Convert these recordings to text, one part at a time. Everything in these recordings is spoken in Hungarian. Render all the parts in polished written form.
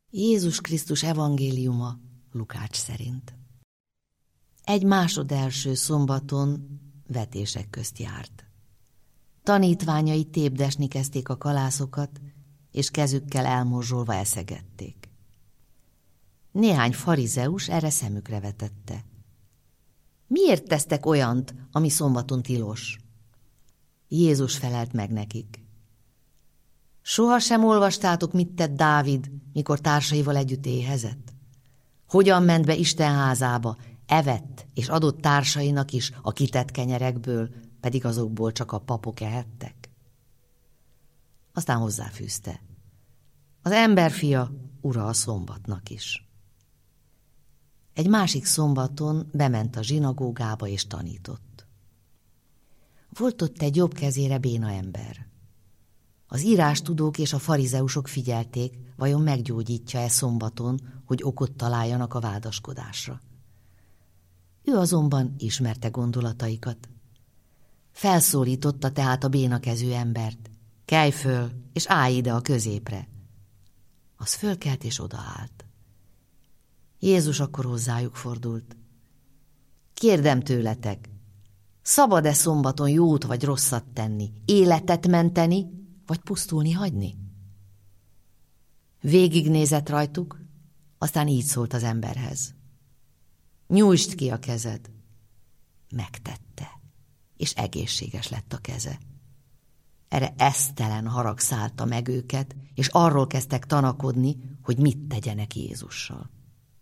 Jézus Krisztus evangéliuma Lukács szerint. Egy másodelső szombaton vetések közt járt. Tanítványai tépdesni kezdték a kalászokat, és kezükkel elmorzsolva eszegették. Néhány farizeus erre szemükre vetette. Miért tesztek olyant, ami szombaton tilos? Jézus felelt meg nekik. Sohasem olvastátok, mit tett Dávid, mikor társaival együtt éhezett? Hogyan ment be Isten házába, evett és adott társainak is a kitett kenyerekből, pedig azokból csak a papok ehettek? Aztán hozzáfűzte. Az emberfia ura a szombatnak is. Egy másik szombaton bement a zsinagógába és tanított. Volt ott egy jobb kezére béna ember. Az írástudók és a farizeusok figyelték, vajon meggyógyítja-e szombaton, hogy okot találjanak a vádaskodásra. Ő azonban ismerte gondolataikat. Felszólította tehát a bénakezű embert. Kelj föl, és állj ide a középre. Az fölkelt és odaállt. Jézus akkor hozzájuk fordult. Kérdem tőletek, szabad-e szombaton jót vagy rosszat tenni, életet menteni, vagy pusztulni hagyni? Végignézett rajtuk, aztán így szólt az emberhez. Nyújtsd ki a kezed. Megtette, és egészséges lett a keze. Erre esztelen harag szállta meg őket, és arról kezdtek tanakodni, hogy mit tegyenek Jézussal.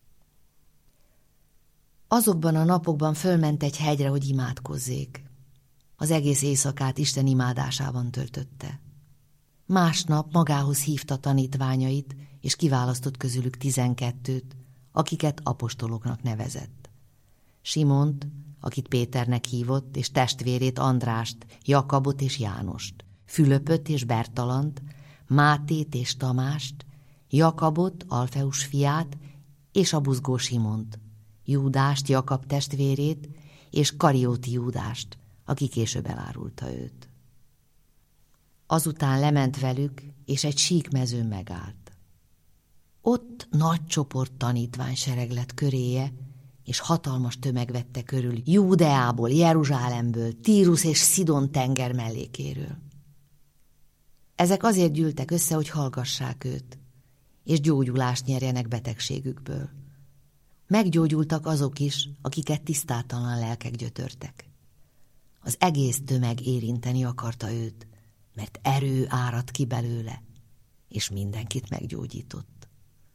Azokban a napokban fölment egy hegyre, hogy imádkozzék. Az egész éjszakát Isten imádásában töltötte. Másnap magához hívta tanítványait, és kiválasztott közülük 12-t, akiket apostoloknak nevezett. Simont, akit Péternek hívott, és testvérét Andrást, Jakabot és Jánost, Fülöpöt és Bertalant, Mátét és Tamást, Jakabot, Alfeus fiát, és a buzgó Simont, Júdást, Jakab testvérét, és Karióti Júdást, aki később elárulta őt. Azután lement velük, és egy sík mezőn megállt. Ott nagy csoport tanítványsereg lett köréje, és hatalmas tömeg vette körül Júdeából, Jeruzsálemből, Tírus és Szidon tenger mellékéről. Ezek azért gyűltek össze, hogy hallgassák őt, és gyógyulást nyerjenek betegségükből. Meggyógyultak azok is, akiket tisztátalan lelkek gyötörtek. Az egész tömeg érinteni akarta őt, mert erő áradt ki belőle, és mindenkit meggyógyított.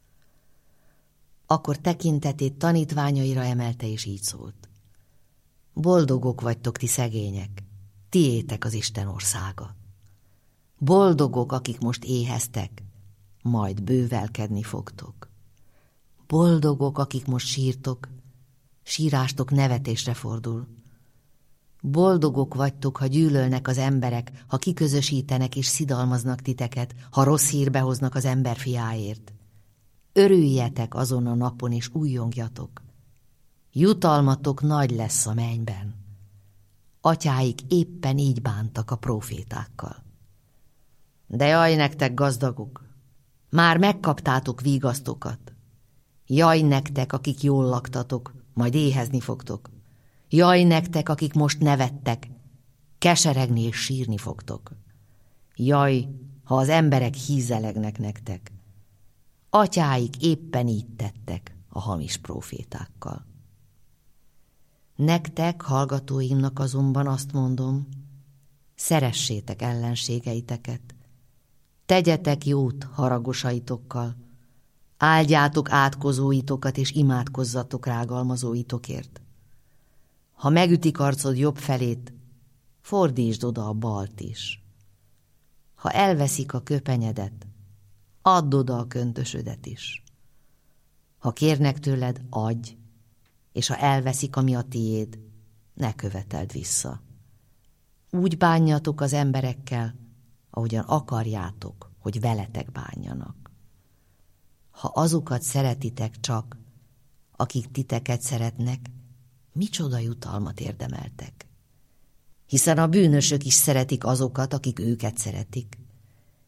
Akkor tekintetét tanítványaira emelte, és így szólt. Boldogok vagytok ti szegények, tiétek az Isten országa. Boldogok, akik most éheztek, majd bővelkedni fogtok. Boldogok, akik most sírtok, sírástok nevetésre fordul. Boldogok vagytok, ha gyűlölnek az emberek, ha kiközösítenek és szidalmaznak titeket, ha rossz hírbe hoznak az emberfiáért. Örüljetek azon a napon, és újjongjatok. Jutalmatok nagy lesz a mennyben. Atyáik éppen így bántak a prófétákkal. De jaj nektek, gazdagok! Már megkaptátok vigasztokat. Jaj nektek, akik jól laktatok, majd éhezni fogtok. Jaj nektek, akik most nevettek, keseregni és sírni fogtok. Jaj, ha az emberek hízelegnek nektek. Atyáik éppen így tettek a hamis prófétákkal. Nektek, hallgatóimnak azonban azt mondom, szeressétek ellenségeiteket, tegyetek jót haragosaitokkal, áldjátok átkozóitokat, és imádkozzatok rágalmazóitokért. Ha megütik arcod jobb felét, fordítsd oda a balt is. Ha elveszik a köpenyedet, add oda a köntösödet is. Ha kérnek tőled, adj, és ha elveszik, ami a tiéd, ne követeld vissza. Úgy bánjatok az emberekkel, ahogyan akarjátok, hogy veletek bánjanak. Ha azokat szeretitek csak, akik titeket szeretnek, micsoda jutalmat érdemeltek? Hiszen a bűnösök is szeretik azokat, akik őket szeretik.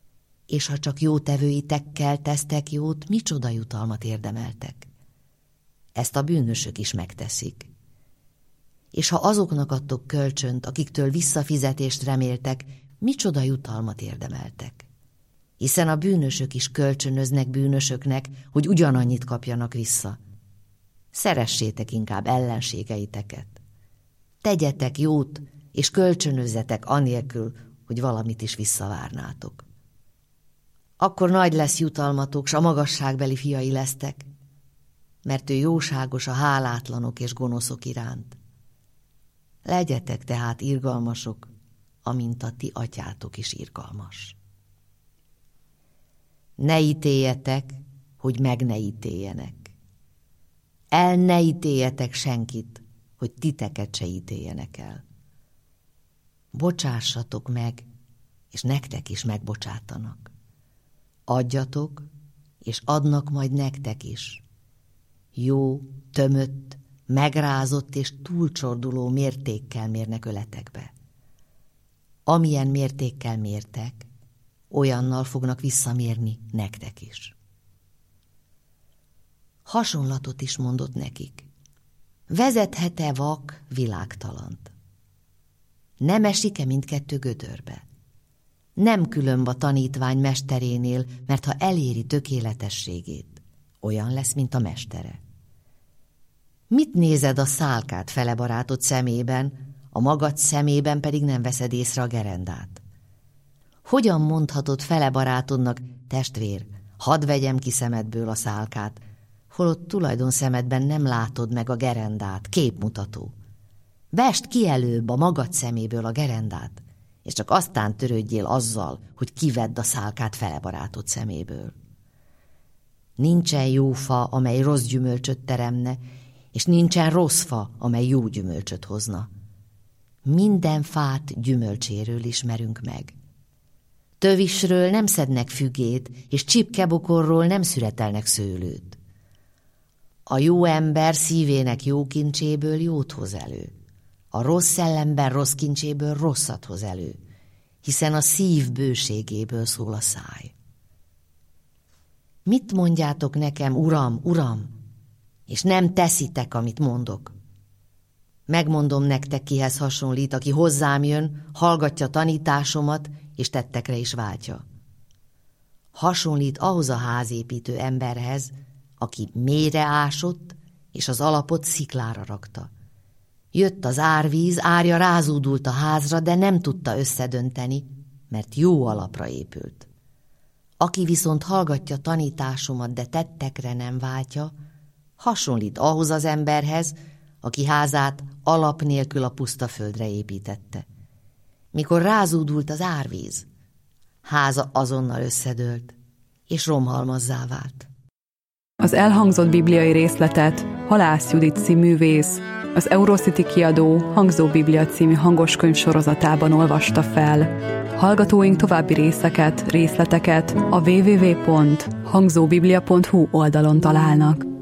És ha csak jótevőitekkel tesztek jót, micsoda jutalmat érdemeltek? Ezt a bűnösök is megteszik. És ha azoknak adtok kölcsönt, akiktől visszafizetést reméltek, micsoda jutalmat érdemeltek? Hiszen a bűnösök is kölcsönöznek bűnösöknek, hogy ugyanannyit kapjanak vissza. Szeressétek inkább ellenségeiteket. Tegyetek jót, és kölcsönözzetek anélkül, hogy valamit is visszavárnátok. Akkor nagy lesz jutalmatok, s a magasságbeli fiai lesztek, mert ő jóságos a hálátlanok és gonoszok iránt. Legyetek tehát irgalmasok, amint a ti atyátok is irgalmas. Ne ítéljetek, hogy meg ne ítéljenek. El ne ítéljetek senkit, hogy titeket se ítéljenek el. Bocsássatok meg, és nektek is megbocsátanak. Adjatok, és adnak majd nektek is. Jó, tömött, megrázott és túlcsorduló mértékkel mérnek öletekbe. Amilyen mértékkel mértek, olyannal fognak visszamérni nektek is. Hasonlatot is mondott nekik. Vezethet-e vak világtalant? Nem esik-e mindkettő gödörbe? Nem különb a tanítvány mesterénél, mert ha eléri tökéletességét, olyan lesz, mint a mestere. Mit nézed a szálkát fele barátod szemében, a magad szemében pedig nem veszed észre a gerendát? Hogyan mondhatod fele barátodnak, testvér, hadd vegyem ki szemedből a szálkát, holott tulajdon szemedben nem látod meg a gerendát, képmutató. Vesd ki előbb a magad szeméből a gerendát, és csak aztán törődjél azzal, hogy kivedd a szálkát fele barátod szeméből. Nincsen jó fa, amely rossz gyümölcsöt teremne, és nincsen rossz fa, amely jó gyümölcsöt hozna. Minden fát gyümölcséről ismerünk meg. Tövisről nem szednek fügét, és csipkebokorról nem szüretelnek szőlőt. A jó ember szívének jó kincséből jót hoz elő. A rossz szellemben rossz kincséből rosszat hoz elő, hiszen a szív bőségéből szól a száj. Mit mondjátok nekem, Uram, Uram, és nem teszitek, amit mondok? Megmondom nektek, kihez hasonlít, aki hozzám jön, hallgatja tanításomat, és tettekre is váltja. Hasonlít ahhoz a házépítő emberhez, aki mélyre ásott, és az alapot sziklára rakta. Jött az árvíz, árja rázúdult a házra, de nem tudta összedönteni, mert jó alapra épült. Aki viszont hallgatja tanításomat, de tettekre nem váltja, hasonlít ahhoz az emberhez, aki házát alap nélkül a puszta földre építette. Mikor rázúdult az árvíz, háza azonnal összedőlt, és romhalmazzá vált. Az elhangzott bibliai részletet Halász Judit színművész, az Eurocity kiadó Hangzó Biblia című hangoskönyv sorozatában olvasta fel. Hallgatóink további részleteket a www.hangzóbiblia.hu oldalon találnak.